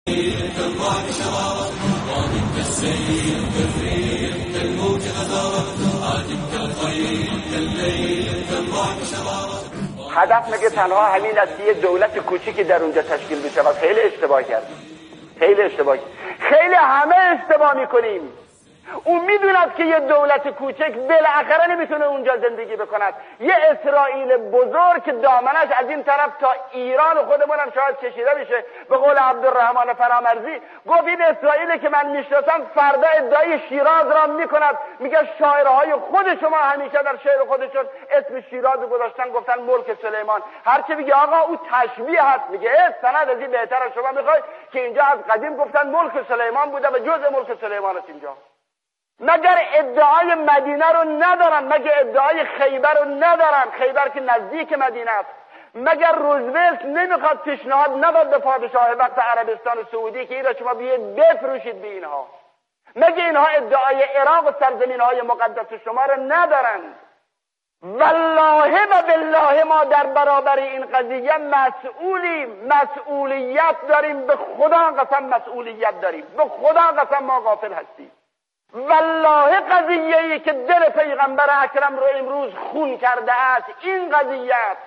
هدف مگه تنها همین است که یه دولت کوچیکی در اونجا تشکیل بشه؟ خیلی اشتباه کردیم، خیلی اشتباه، خیلی همه اشتباه میکنیم. اون میدوند که یه دولت کوچک بالاخره نمیتونه اونجا زندگی بکند. یه اسرائیل بزرگ که دامنش از این طرف تا ایران خودمون هم شاید کشیده بشه. به قول عبدالرحمن فرامرزی گفت این اسرائیلی که من میشناسم فردا ادعای شیراز را میکند. میگه شاعرهای خود شما همیشه در شعر خودشون اسم شیراز گذاشتن، گفتن ملک سلیمان. هرچی میگه آقا او تشبیه هست، میگه سند از این بهتر از شما میخوای که اینجا از قدیم گفتن ملک سلیمان بوده و جزء ملک سلیمان است اینجا. مگر ادعای مدینه رو ندارن؟ مگر ادعای خیبر رو ندارن؟ خیبر که نزدیک مدینه است. مگر روزولت نمیخواد پیشنهاد نداد به پادشاه وقت عربستان سعودی که این را شما بیاید بفروشید به اینها؟ مگر اینها ادعای عراق و سرزمین‌های مقدس شما رو ندارند؟ والله و بالله ما در برابر این قضیه مسئولیم، مسئولیت داریم، به خدا قسم مسئولیت داریم، به خدا قسم ما غافل هستیم. والله قضیه‌ای که دل پیغمبر اکرم رو امروز خون کرده است این قضیه است.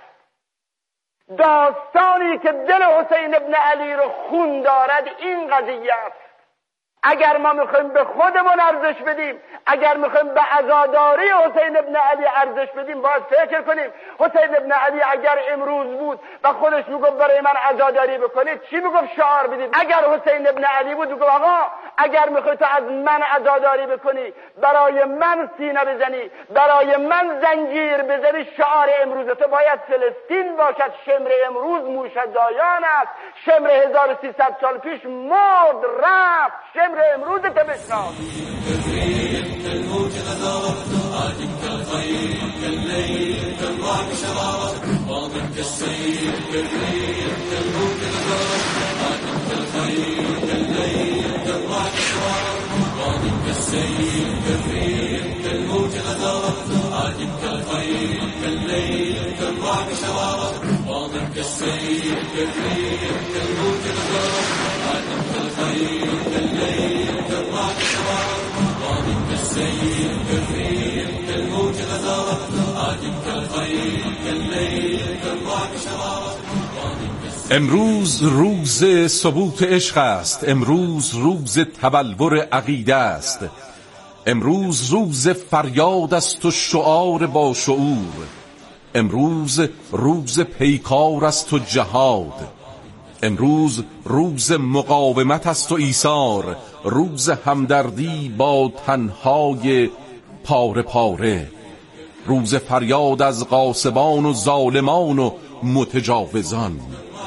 داستانی که دل حسین ابن علی رو خون دارد این قضیه است. اگر ما میخوایم به خودمون ارزش بدیم، اگر میخوایم به عزاداری حسین ابن علی ارزش بدیم، باید فکر کنیم حسین ابن علی اگر امروز بود و خودش میگفت برای من عزاداری بکنید چی میگفت؟ شعار بدید. اگر حسین ابن علی بود میگفت آقا اگر میخوای تو از من عزاداری بکنی، برای من سینه بزنی، برای من زنجیر بزنی، شعار امروز تو باید فلسطین باشد. شمر امروز موشدایان است. شمر 1300 سال پیش مرد رفت. شمر امروز تو بشناس. امروز روز ثبوت عشق است، امروز روز تبلور عقیده است، امروز روز فریاد است و شعار با شعور، امروز روز پیکار است و جهاد، امروز روز مقاومت است و ایثار، روز همدردی با تنهای پاره پاره، روز فریاد از غاصبان و ظالمان و متجاوزان.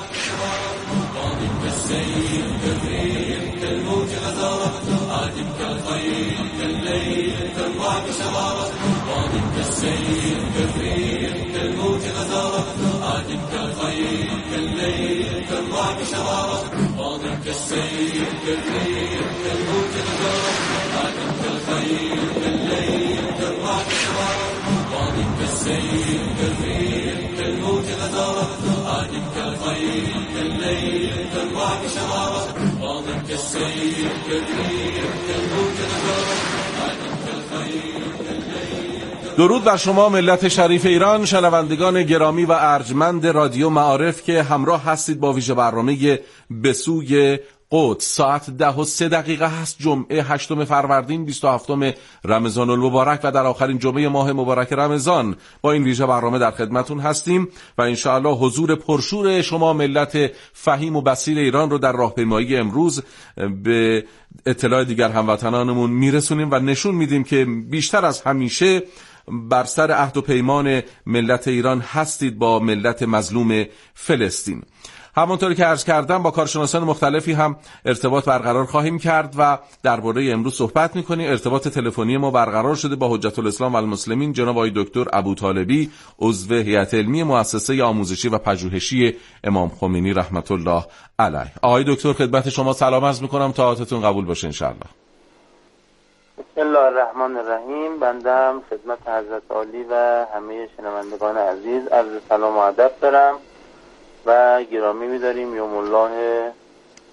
درود بر شما ملت شریف ایران، شنوندگان گرامی و ارجمند رادیو معارف که همراه هستید با ویژه برنامه به سوی قدس. ساعت 10:03 هست، جمعه 8 فروردین 27 رمضان المبارک و در آخرین جمعه ماه مبارک رمضان با این ویژه برنامه در خدمتون هستیم و انشاءالله حضور پرشور شما ملت فهیم و بصیر ایران رو در راهپیمایی امروز به اطلاع دیگر هموطنانمون میرسونیم و نشون میدیم که بیشتر از همیشه بر سر عهد و پیمان ملت ایران هستید با ملت مظلوم فلسطین. همونطوری که عرض کردم با کارشناسان مختلفی هم ارتباط برقرار خواهیم کرد و درباره امروز صحبت می‌کنیم. ارتباط تلفنی ما برقرار شده با حجت الاسلام و المسلمین جناب آقای دکتر ابوطالبی، عضو هیئت علمی مؤسسه آموزشی و پژوهشی امام خمینی رحمت الله علیه. آقای دکتر خدمت شما سلام عرض می‌کنم، طاعتتون قبول باشه انشاءالله. بسم الله الرحمن الرحیم. بندم خدمت حضرت عالی و همه شنوندگان عزیز عرض سلام و ادب دارم و گرامی می‌داریم یوم الله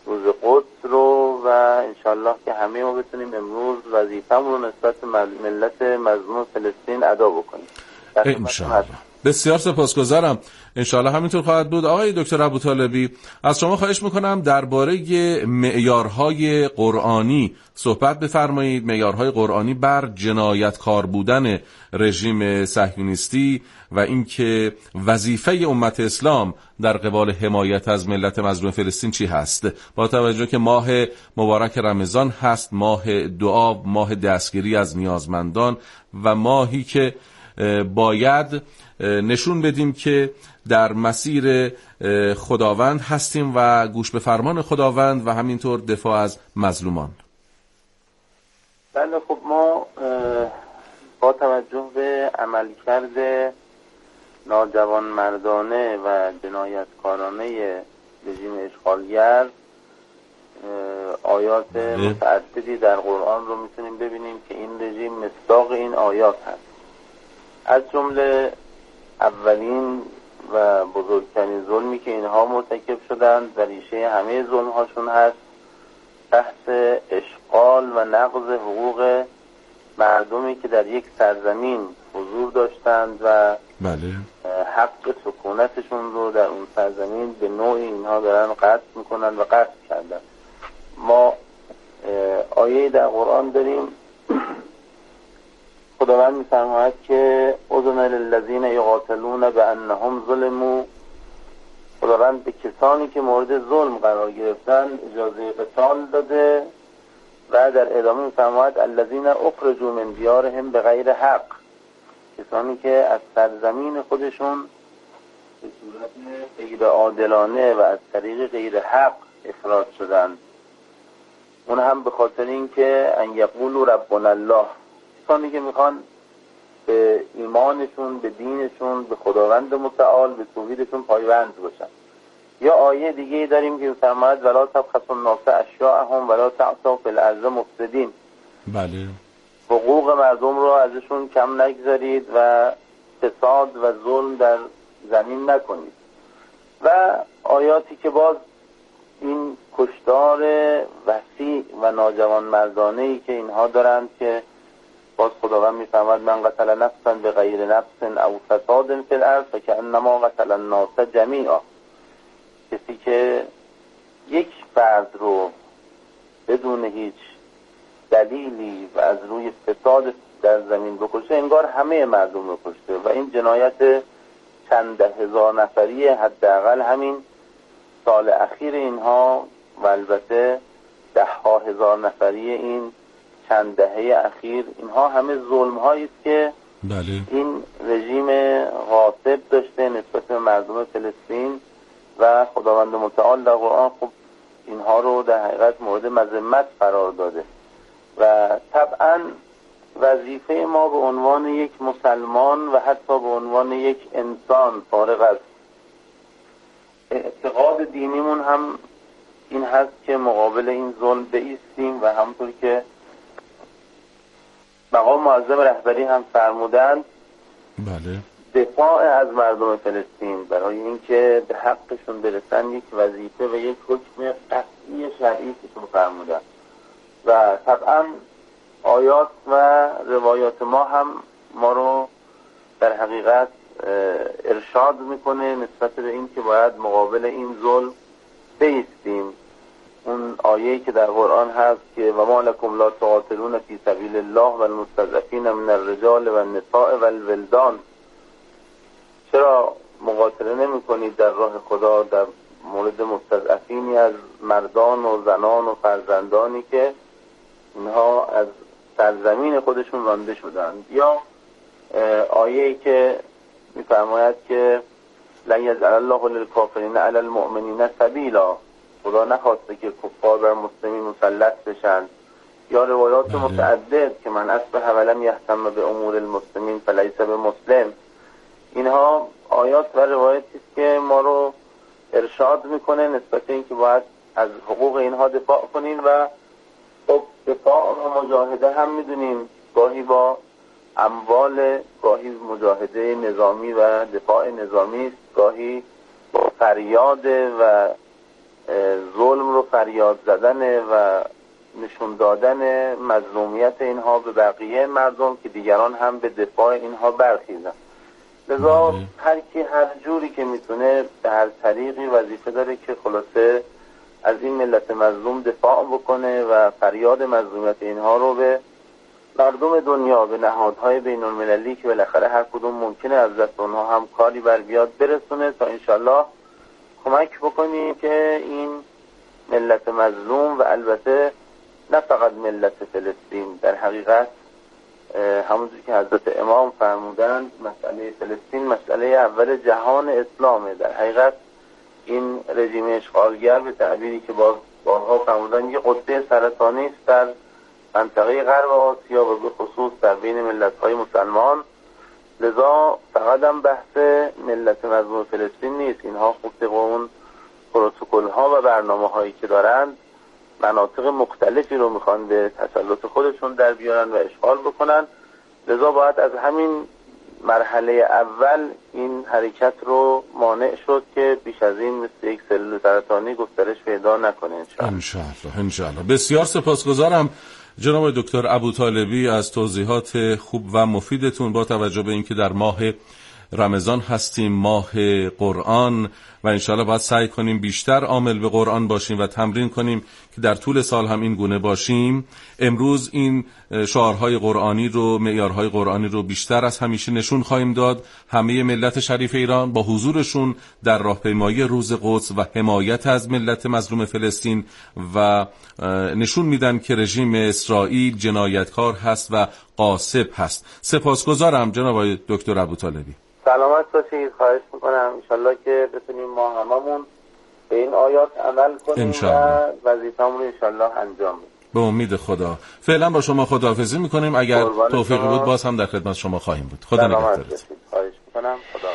روز قدس رو و انشالله که همه ما بتونیم امروز وظیفه‌مون رو نسبت ملت مظلوم فلسطین ادا بکنیم. انشالله. بسیار سپاسگزارم. انشالله همینطور خواهد بود. آقای دکتر ابوطالبی، از شما خواهش میکنم درباره معیارهای قرآنی صحبت بفرمایید. معیارهای قرآنی بر جنایتکار بودن رژیم صهیونیستی و اینکه وظیفه امت اسلام در قبال حمایت از ملت مظلوم فلسطین چی هست، با توجه که ماه مبارک رمضان هست، ماه دعا، ماه دستگیری از نیازمندان و ماهی که باید نشون بدیم که در مسیر خداوند هستیم و گوش به فرمان خداوند و همینطور دفاع از مظلومان. بله، خب ما با توجه به عملکرد ناجوانمردانه و جنایتکارانه رژیم اشغالگر آیات متعددی در قرآن رو میتونیم ببینیم که این رژیم مصداق این آیات هست. از جمله اولین و بزرگترین ظلمی که اینها مرتکب شدند و ریشه همه ظلم هاشون هست بحث اشغال و نقض حقوق مردمی که در یک سرزمین حضور داشتند و بله حق سکونتشون رو در اون سرزمین به نوعی اینها دارن قطع میکنن و قطع کردن. ما آیه در قرآن داریم خداوند می‌فرماید که اذن للذین یقاتلون بانهم ظلموا، خداوند به کسانی که مورد ظلم قرار گرفتن اجازه قتال داده و در ادامه می‌فرماید الذین اخرجوا من دیارهم بغیر حق، کسانی که از سرزمین خودشون به صورت غیر عادلانه و از طریق غیر حق اخراج شدند. اون هم به خاطر اینکه ان یقولوا ربنا الله، کسانی که میخوان به ایمانشون، به دینشون، به خداوند متعال، به توحیدشون پایبند باشن. یا آیه دیگه داریم که فرماید ولا تبخسوا الناس اشیاءهم ولا تعثوا فی الارض مفسدین. بله، حقوق مردم رو ازشون کم نگذارید و فساد و ظلم در زمین نکنید. و آیاتی که باز این کشتار وسیع و ناجوانمردانه‌ای که اینها دارند که باز خداوند می‌فرماید من قتل نفسا بغیر نفس او فساد فی الارض فکأنما قتل الناس جمیعا، کسی که یک فرد رو بدون هیچ دلیلی و از روی فساد در زمین بکشه انگار همه مردم رو کشته. و این جنایت چند ده هزار نفری حداقل همین سال اخیر اینها و البته ده ها هزار نفری این چند دهه اخیر، اینها همه ظلم هایی است که بله این رژیم غاصب داشته نسبت به مردم فلسطین و خداوند متعال در قرآن خب اینها رو در حقیقت مورد مذمت قرار داده. و طبعا وظیفه ما به عنوان یک مسلمان و حتی به عنوان یک انسان فارغ از اعتقاد دینیمون هم این هست که مقابل این ظلم بایستیم و همونطور که مقام معظم رهبری هم فرمودند بله دفاع از مردم فلسطین برای اینکه به حقشون برسن یک وظیفه و یک حکم قطعی شرعی که فرمودند. و طبعا آیات و روایات ما هم ما رو در حقیقت ارشاد میکنه نسبت به این که باید مقابل این ظلم بایستیم. اون آیه‌ای که در قرآن هست که و ما لکم لا تقاتلون فی سبیل الله و المستضعفین من الرجال و النساء و الولدان، چرا مقاتله نمی کنید در راه خدا در مورد مستضعفینی از مردان و زنان و فرزندانی که اینها از سرزمین خودشون رانده شدند. یا آیه‌ای که می‌فرماید که لن یجعل الله للکافرین علی المؤمنین سبیلا، خدا نخواسته که کفار بر مسلمین مسلط بشن. یا روایات متعدد که من اصبح ولم یهتم به امور المسلمین فلیس بمسلم. اینها آیات و روایاتی است که ما رو ارشاد میکنه نسبت اینکه باید از حقوق اینها دفاع کنیم. و خب دفاع و مجاهده هم میدونیم گاهی با اموال، گاهی مجاهده نظامی و دفاع نظامی است، گاهی با فریاد و ظلم رو فریاد زدن و نشون دادن مظلومیت اینها به بقیه مردم که دیگران هم به دفاع اینها برخیزن. لذا هر کی هر جوری که میتونه به هر طریقی وظیفه داره که خلاصه از این ملت مظلوم دفاع بکنه و فریاد مظلومیت اینها رو به مردم دنیا، به نهادهای بین المللی که بالاخره هر کدوم ممکنه از دست اونها هم کاری بر بیاد برسونه تا انشالله کمک بکنیم که این ملت مظلوم و البته نه فقط ملت فلسطین، در حقیقت همونجوری که حضرت امام فرمودن مسئله فلسطین مسئله اول جهان اسلامه. در حقیقت این رژیم اشغالگر به تعبیری که بارها فرمودن یه قطعه سرطانی است در منطقه غرب آسیا و به خصوص در بین ملت‌های مسلمان. لذا فقط هم بحث ملت مظلوم فلسطین نیست، اینها خب طبق اون پروتکل‌ها و برنامه‌هایی که دارند مناطق مختلفی رو میخوان به تسلط خودشون در بیارن و اشغال بکنن. لذا باید از همین مرحله اول این حرکت رو مانع شد که بیش از این مثل یک سلول سرطانی گسترش پیدا نکنه انشاءالله. بسیار سپاسگزارم جناب دکتر ابوطالبی از توضیحات خوب و مفیدتون، با توجه به اینکه در ماه رمضان هستیم، ماه قرآن، و انشاءالله باید سعی کنیم بیشتر عامل به قرآن باشیم و تمرین کنیم که در طول سال هم این گونه باشیم. امروز این شعارهای قرآنی رو، معیارهای قرآنی رو بیشتر از همیشه نشون خواهیم داد. همه ملت شریف ایران با حضورشون در راهپیمایی روز قدس و حمایت از ملت مظلوم فلسطین و نشون میدن که رژیم اسرائیل جنایتکار هست و غاصب هست. سپاسگزارم جناب دکتر ابوطالبی. سلامت باشید. خواهش میکنم انشالله که بتونیم ما هممون به این آیات عمل کنیم و وظیفه‌مون رو انشالله انجام بدیم. به امید خدا. فعلا با شما خداحافظی میکنیم. اگر توفیقی بود باز هم در خدمت شما خواهیم بود. خدا نگهدارتون. خواهش میکنم. خدا.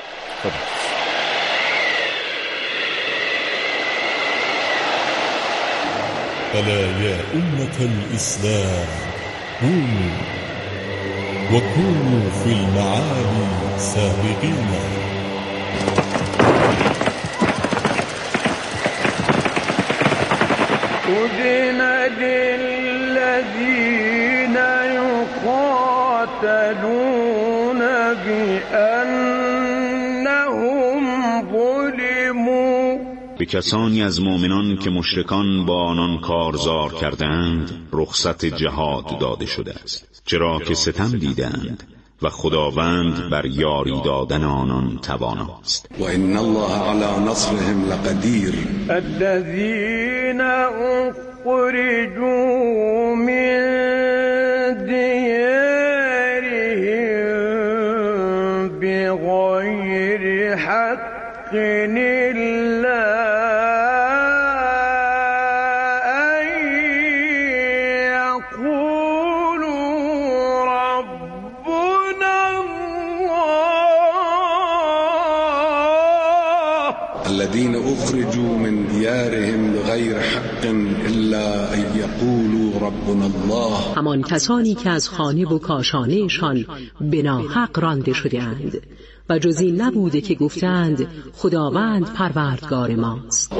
ألا يا أمة الإسلام قوموا وكونوا في المعالي سابقين. أذن للذين يقاتلون بأنهم ظلموا. به کسانی از مؤمنان که مشرکان با آنان کارزار کردند رخصت جهاد داده شده است، چرا که ستم دیدند و خداوند بر یاری دادن آنان تواناست. و ان الله علی نصرهم لقدیر. الذين اخرجوا من دیارهم بغیر حق الذين اخرجوا من ديارهم بغير حق الا ان يقولوا ربنا الله. همان کسانی که از خانه و کاشانهشان به ناحق رانده شده‌اند و جز این نبوده که گفتند خداوند پروردگار ماست.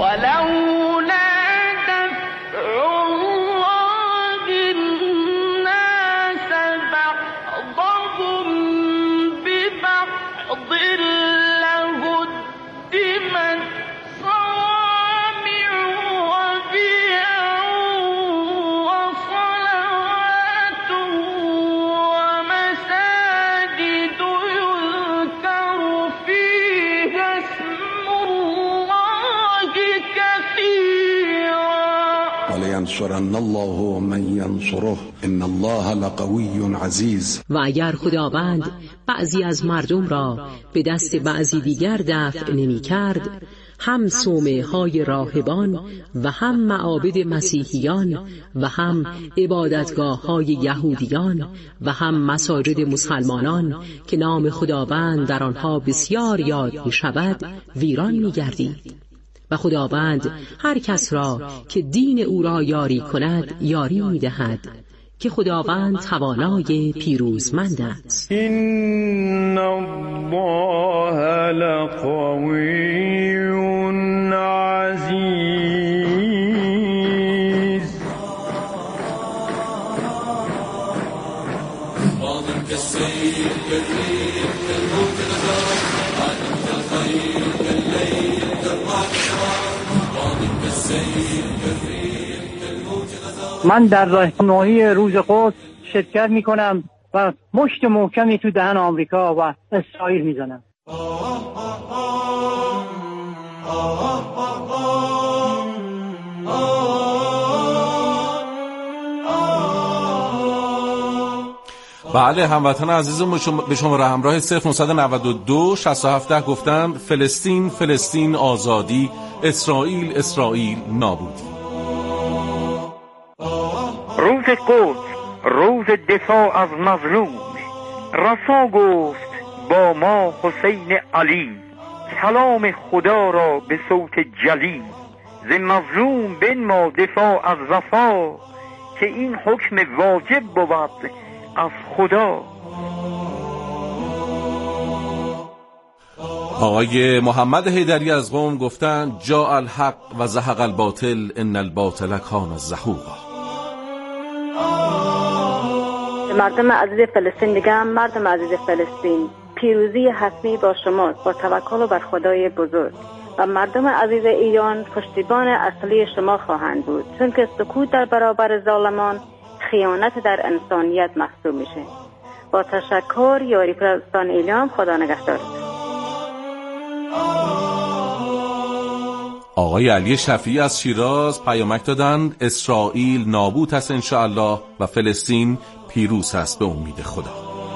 ولینصرن الله من ینصره ان الله لقوی عزیز. و اگر خداوند بعضی از مردم را به دست بعضی دیگر دفع نمی کرد، هم صومعه های راهبان و هم معابد مسیحیان و هم عبادتگاه های یهودیان و هم مساجد مسلمانان که نام خداوند در آنها بسیار یاد می شود ویران می گردید. و خداوند هر کس را که دین او را یاری کند یاری می دهد که خداوند توانای پیروزمند است. این الله لقوی عزیز. من در راهنمایی روز قدس شرکت میکنم و مشت محکمی تو دهن آمریکا و اسرائیل میزنم. بله هموطن عزیزم به شماره همراه 0992 67 گفتن فلسطین فلسطین آزادی، اسرائیل اسرائیل نابودی. روز قدس، روز دفاع از مظلوم، رسا گفت با ما حسین علی، کلام خدا را به صوت جلی، ز مظلوم بنما دفاع از وفا، که این حکم واجب بود از خدا. آقای محمد حیدری از قم گفتن جاء الحق و زهق الباطل ان الباطل کان زهوقا. مردم عزیز فلسطین میگم مردم عزیز فلسطین، پیروزی حتمی با شماست، با توکل و بر خدای بزرگ. و مردم عزیز ایران پشتیبان اصلی شما خواهند بود، چون که سکوت در برابر ظالمان خیانت در انسانیت محسوب میشه. با تشکر، یاری پرستان ایلام، خدا نگهدار. آقای علی شفیعی از شیراز پیامک دادند اسرائیل نابود است انشاءالله و فلسطین پیروز است به امید خدا.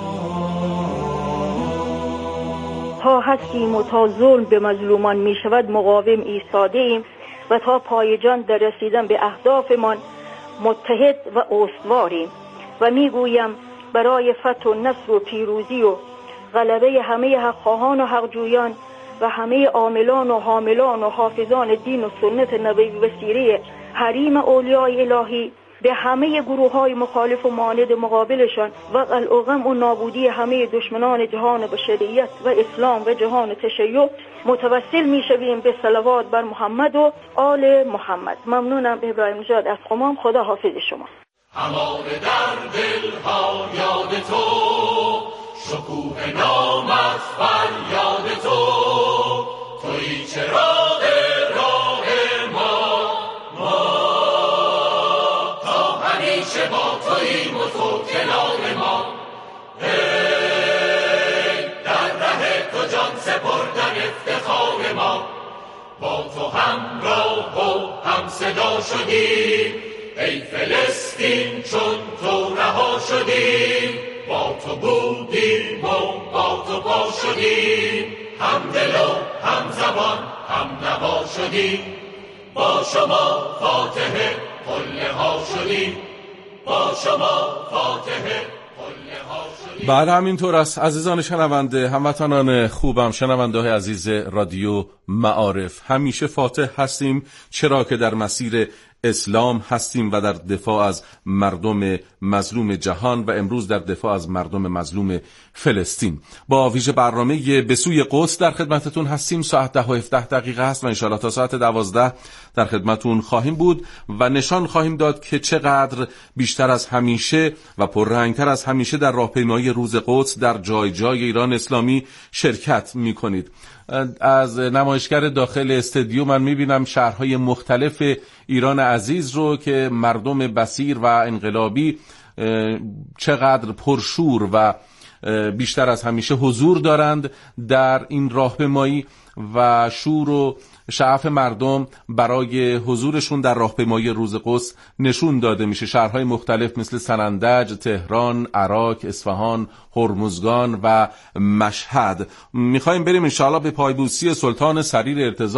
تا هستیم و تا ظلم به مظلومان می شود مقاوم ایستاده ایم و تا پای جان در رسیدن به اهدافمان متحد و استواریم و می گویم برای فتح و نصر و پیروزی و غلبه همه حقخواهان و حقجویان و همه عاملان و حاملان و حافظان دین و سنت نبوی و سیره حریم اولیای الهی، به همه گروه‌های مخالف و معاند مقابلشان و الغم و نابودی همه دشمنان جهان بشریت و اسلام و جهان تشیع متوسل می‌شویم به صلوات بر محمد و آل محمد. ممنونم ابراهیم نژاد از قم. خدا حافظ شما. هماره در دل‌ها یاد تو، شکوه نامت فریاد تو، تویی چراغ راه ما تا همیشه با توییم و تو کنار ما. در ره تو جان سپردن افتخار ما، با تو همراه و هم صدا شدیم، ای فلسطین چون تو رها شدیم، با تو بودیم و با تو پا شدیم، هم دل و هم زبان هم نوا شدیم، با شما فاتح قله ها شدیم، با شما فاتح قله ها شدیم. بله همینطور است عزیزان شنونده، هموطنان خوبم، شنونده های عزیز رادیو معارف، همیشه فاتح هستیم، چرا که در مسیر اسلام هستیم و در دفاع از مردم مظلوم جهان و امروز در دفاع از مردم مظلوم فلسطین. با ویژه برنامه به سوی قدس در خدمتتون هستیم. ساعت 10:17 هست و انشاءالله تا ساعت 12 در خدمتتون خواهیم بود و نشان خواهیم داد که چقدر بیشتر از همیشه و پررنگتر از همیشه در راهپیمایی روز قدس در جای جای ایران اسلامی شرکت می‌کنید. از نمایشگر داخل استودیو من میبینم شهرهای مختلف ایران عزیز رو که مردم بصیر و انقلابی چقدر پرشور و بیشتر از همیشه حضور دارند در این راهپیمایی و شور و شعف مردم برای حضورشون در راهپیمایی روز قدس نشون داده میشه. شهرهای مختلف مثل سنندج، تهران، عراق، اصفهان، هرمزگان و مشهد. میخوایم بریم انشاءالله به پایبوسی سلطان سریر ارتضا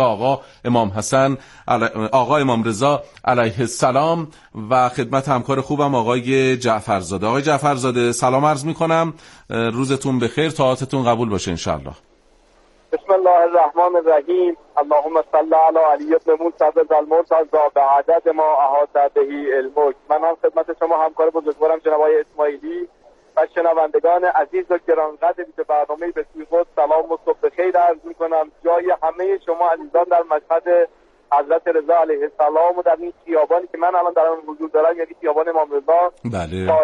آقا امام رضا علیه السلام و خدمت همکار خوبم آقای جعفرزاده. آقای جعفرزاده سلام عرض میکنم، روزتون بخیر، طاعتتون قبول باشه انشاءالله. بسم الله الرحمن الرحیم. اللهم صل علی علی ابن موسی المرتضی بعدد ما احاط به علمک. من هم خدمت شما همکار بزرگوارم جناب آقای اسماعیلی و شنوندگان عزیز و گرانقدری که برنامه به سوی قدس سلام و صبح بخیر عرض می‌کنم. جای همه شما عزیزان در مشهد حضرت رضا علیه السلام و در این خیابانی که من الان در آن حضور دارم، یعنی خیابان امام رضا، بله، خالی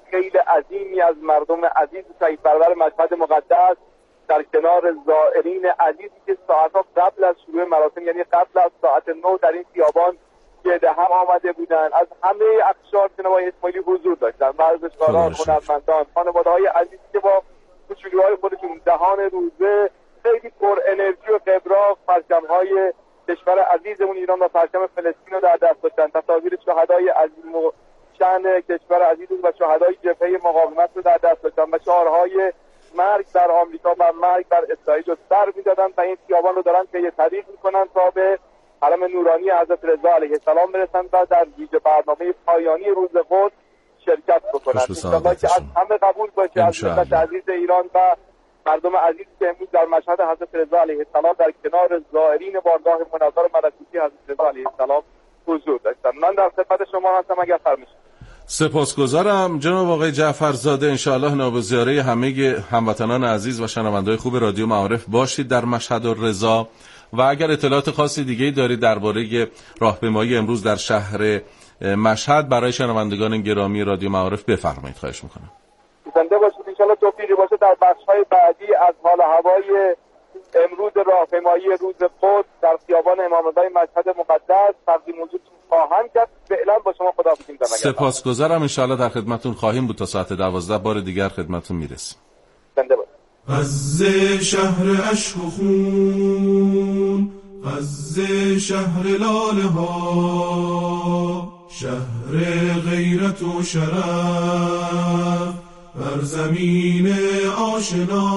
خیلی عظیمی از مردم عزیز شهید پرور مشهد مقدس در کنار زائرین عزیزی که ساعتها قبل از شروع مراسم، یعنی قبل از ساعت 9 در این خیابان گرد هم آمده بودند. از همه اقشار جناب آقای اسماعیلی حضور داشتند، ورزشکاران، هنرمندان، خانواده‌های عزیزی که با کوچولوهای خودشون دهان روزه خیلی پر انرژی و قبراق پرچم‌های کشور عزیزمون ایران و پرچم فلسطین رو در دست داشتن. تصاویر شهدای عظیم و شأن کشور عزیز و شهدای جبهه مقاومت رو در دست داشتن و شعارهای مرگ در آمریکا و مرگ در اسرائیل رو سر می‌دادن و این خیابان رو دارن طی طریق می‌کنن تا به حرم نورانی حضرت رضا علیه السلام برسن و در ویژه برنامه پایانی روز قدس شرکت بکنن. انشاءالله که از همه قبول باشه، از ملت عزیز ایران و مردم عزیزی که امروز در مشهد حضرت رضا علیه السلام در کنار زائرین بارگاه مناظر ملکوتی حضرت رضا علیه السلام حضور داشتن. من در خدمت شما هستم اگر فرمایید. سپاسگزارم جناب آقای جعفرزاده. انشاءالله نابزیاره همه هموطنان عزیز و شنونده‌های خوب رادیو معارف باشید در مشهد الرضا. و اگر اطلاعات خاصی دیگه دارید درباره راهپیمایی امروز در شهر مشهد برای شنوندگان گرامی رادیو معارف بفرمایید، خواهش میکنم. زنده باشید. انشاءالله توفیقی باشه در بخش‌های بعدی از حال هوای امروز راهپیمایی روز قدس در خیابان امامزاده مشهد مقدس تقدیم حضورتون خواهم کرد. فعلا با شما خداحافظی می‌کنم. سپاسگزارم. انشاءالله در خدمتتون خواهیم بود تا ساعت 12 بار دیگر خدمتتون میرسیم. زنده باشید. غزه شهر عشق و خون، غزه شهر لاله ها، شهر غیرت و شرف بر زمین آشنا،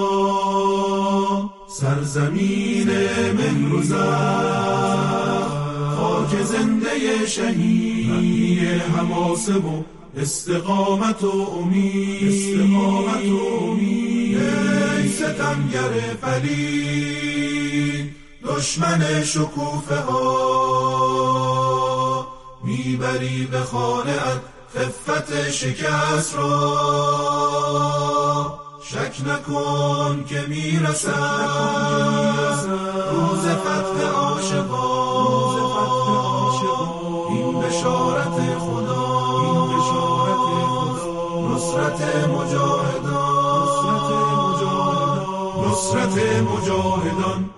سرزمین مهر و زخم، خاک زنده شهید، حماسه و استقامت و امید، ای ستمگر پلید دشمن شکوفه ها، میبری به خانه‌ات خفت شکست را، شک نکن که میرسد روز فتح عاشقان، این بشارت خدا، نصرت مجاهدان.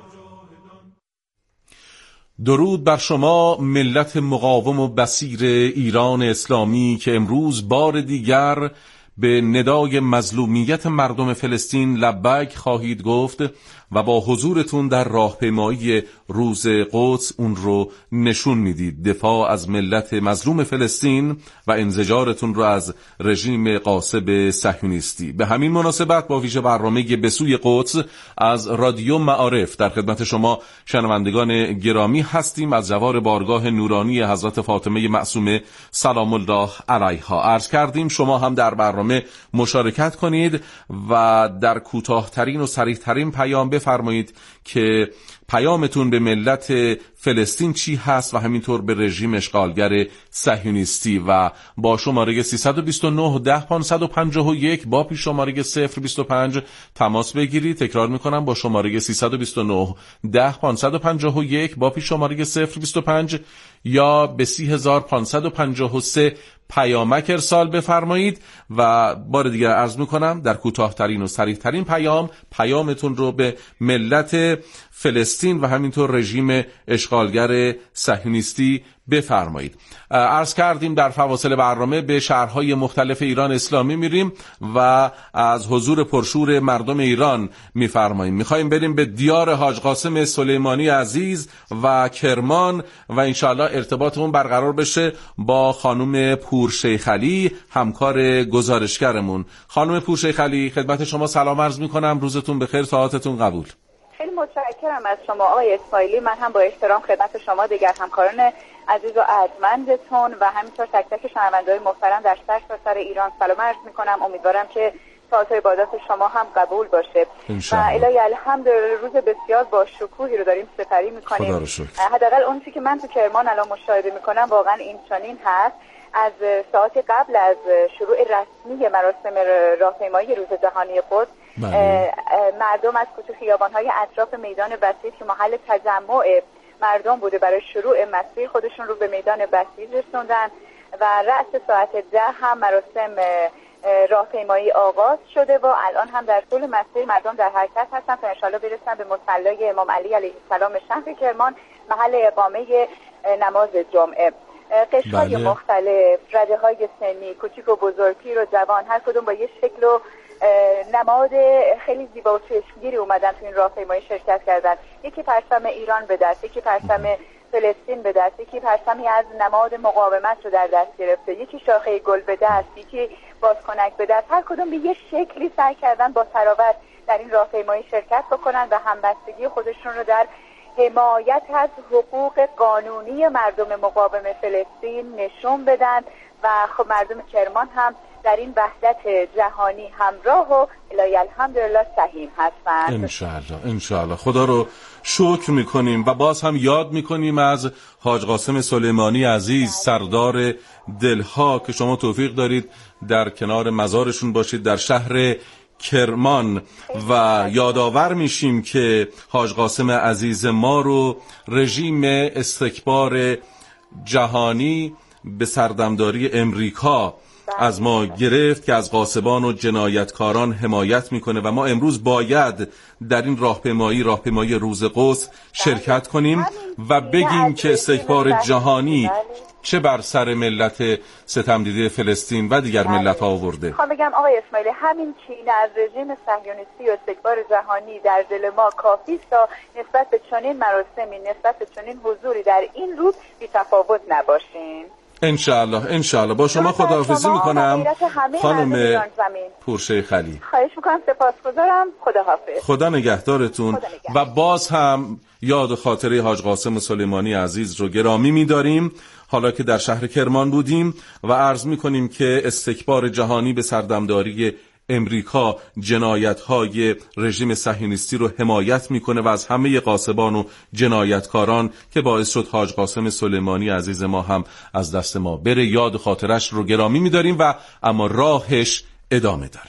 درود بر شما ملت مقاوم و بصیر ایران اسلامی که امروز بار دیگر به ندای مظلومیت مردم فلسطین لبیک خواهید گفت و با حضورتون در راهپیمایی روز قدس اون رو نشون میدید. دفاع از ملت مظلوم فلسطین و انزجارتون رو از رژیم غاصب صهیونیستی. به همین مناسبت با ویژه برنامه به سوی قدس از رادیو معارف در خدمت شما شنوندگان گرامی هستیم از جوار بارگاه نورانی حضرت فاطمه معصومه سلام الله علیها. عرض کردیم شما هم در برنامه مشارکت کنید و در کوتاه‌ترین و صریح‌ترین پیام بفرمایید که پیامتون به ملت فلسطین چی هست و همینطور به رژیم اشغالگر صهیونیستی و با شماره 329 10 551 با پیش شماره 025 تماس بگیرید. تکرار میکنم با شماره 329 10 551 با پیش شماره 025 یا به 3553 پیامک ارسال بفرمایید و بار دیگر عرض میکنم در کوتاه‌ترین و صریح‌ترین پیامتون رو به ملت فلسطین و همینطور رژیم اشغالگر صهیونیستی بفرمایید. عرض کردیم در فواصل برنامه به شهرهای مختلف ایران اسلامی میریم و از حضور پرشور مردم ایران میفرماییم. میخوایم بریم به دیار حاج قاسم سلیمانی عزیز و کرمان و انشاءالله ارتباطمون برقرار بشه با خانم پورشیخ علی همکار گزارشگرمون. خانم پورشیخ علی خدمت شما سلام عرض میکنم. روزتون بخیر، ساعتتون قبول. خیلی متشکرم از شما آقای اسماعیلی. من هم با احترام خدمت شما دیگر همکاران عزیز و ارجمندتون و همینطور تک تک شنونده‌های محترم در سرتاسر ایران سلام عرض میکنم. امیدوارم که ساعت عبادات شما هم قبول باشه و الهی الحمد روز بسیار با شکوهی رو داریم سپری میکنیم. حداقل اون چیزی که من تو کرمان الان مشاهده میکنم واقعا این چنین هست. از ساعت قبل از شروع رسمی مراسم راهپیمایی روز جهانی قدس مردم از کوچه خیابان‌های اطراف میدان بسیج که محل تجمع مردم بوده برای شروع مسیر خودشون رو به میدان بسیج رسوندن و رأس ساعت 10 هم مراسم راهپیمایی آغاز شده و الان هم در طول مسیر مردم در حرکت هستن تا انشالله برسن به مصلی امام علی علیه السلام شهر کرمان، محل اقامه نماز جمعه. قشرهای مختلف، رده‌های سنی، کوچیک و بزرگ، پیر و جوان، هر کدوم با یه شکل و نماد خیلی زیبا و چشمگیری اومدن تو این راهپیمایی شرکت کردن. یکی پرچم ایران به دست، یکی پرچم فلسطین به دست، یکی پرچمی از نماد مقاومت رو در دست گرفته، یکی شاخه گل به دست، یکی بازکنک به دست. هر کدوم به یه شکلی سعی کردن با تراوت در این راهپیمایی شرکت بکنن و همبستگی خودشون رو در حمایت از حقوق قانونی مردم مقاوم فلسطین نشون بدن و خب مردم کرمان هم در این وحدت جهانی همراه و الهی الحمدلله سهیم هستند. انشاءالله خدا رو شکر میکنیم و باز هم یاد میکنیم از حاج قاسم سلیمانی عزیز، سردار دلها، که شما توفیق دارید در کنار مزارشون باشید در شهر کرمان و یادآور میشیم که حاج قاسم عزیز ما رو رژیم استکبار جهانی به سردمداری امریکا از ما گرفت که از غاصبان و جنایتکاران حمایت میکنه و ما امروز باید در این راهپیمایی روز قدس شرکت کنیم و بگیم که استکبار جهانی چه بر سر ملت ستمدیده فلسطین و دیگر ملت ها آورده. میخوام بگم آقای اسماعیلی همین کینه از رژیم صهیونیستی و استکبار جهانی در دل ما کافی است تا نسبت به چنین مراسمی، نسبت به چنین حضوری در این روز بی‌تفاوت نباشیم. انشاءالله با شما خداحافظی میکنم خانم پورشیخ علی. خواهش میکنم، سپاسگزارم. خداحافظ. خدا نگهدارتون. و باز هم یاد خاطره حاج قاسم سلیمانی عزیز رو گرامی می‌داریم حالا که در شهر کرمان بودیم و عرض می‌کنیم که استکبار جهانی به سردمداری امریکا جنایت‌های رژیم صهیونیستی رو حمایت می‌کنه و از همه غاصبان و جنایتکاران که باعث شد حاج قاسم سلیمانی عزیز ما هم از دست ما بره یاد خاطرش رو گرامی می‌داریم و اما راهش ادامه داره.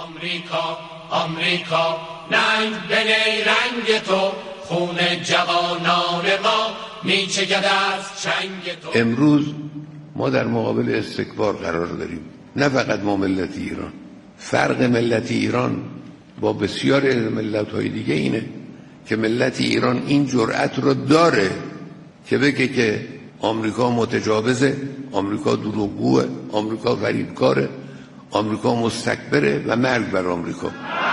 آمریکا ننگ بنی رنگ تو، خون جوانان ما میچکد از چنگ تو. امروز ما در مقابل استکبار قرار داریم، نه فقط ما ملت ایران. فرق ملت ایران با بسیار ملت‌های دیگه اینه که ملت ایران این جرأت رو داره که بگه که آمریکا متجاوزه، آمریکا دروغگوه، آمریکا فریبکاره، آمریکا مستکبره و مرگ بر آمریکا.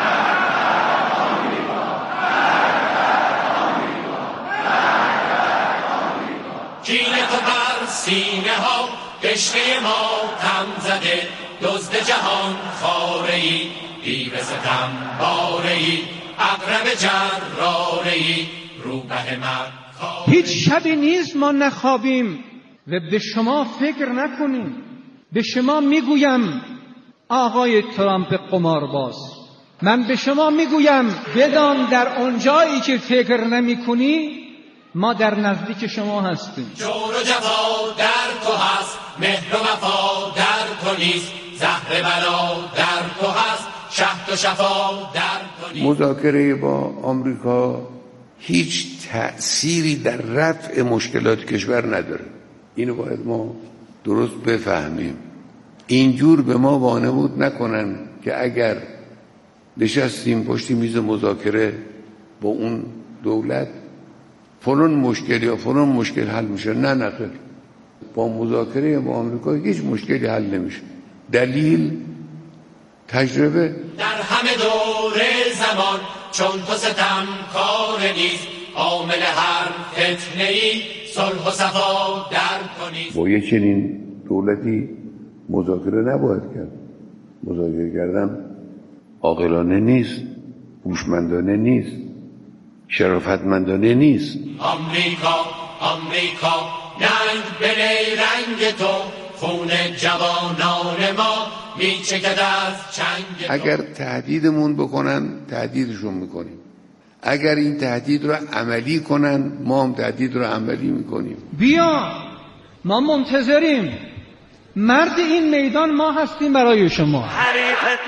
کینه تو بر سینه ها کشته ما تم زده، دزد جهان خاره‌ای، دیو ستم باره‌ای، عقرب جراره‌ای، روبه مرگ. هیچ شبی نیست ما نخوابیم و به شما فکر نکنیم. به شما میگویم آقای ترامپ قمارباز، من به شما میگویم بدان در اونجایی که فکر نمی کنی ما در نزدیک شما هستیم. جور و جفا در تو هست، مهر و وفا در تو نیست، زهر بلا در تو هست، شهد و شفا در تو نیست. مذاکره با آمریکا هیچ تأثیری در رفع مشکلات کشور نداره. اینو باید ما درست بفهمیم. اینجور به ما وانمود نکنن که اگر نشستیم پشت میز مذاکره با اون دولت فلان مشکل یا فلان مشکل حل میشه. نه خیر، با مذاکره با آمریکا هیچ مشکلی حل نمیشه. دلیل تجربه. در همه دور زمان چون تو ستم کار نیست، عامل هر فتنه‌ای صلح و صفا در تو نیست. با یک چنین دولتی مذاکره نباید کرد. مذاکره کردن عاقلانه نیست، هوشمندانه نیست، شرافتمندانه نیست. آمریکا ننگ بنی رنگ تو، خون جوانان ما میچکد از چنگ تو. اگر تهدیدمون بکنن تهدیدشون میکنیم، اگر این تهدید رو عملی کنن ما هم تهدید رو عملی میکنیم. بیا ما منتظریم، مرد این میدان ما هستیم برای شما. حریفت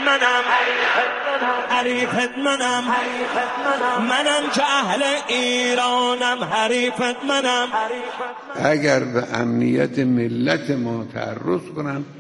منم منم که اهل ایرانم، حریفت منم. اگر به امنیت ملت ما تعرض کنن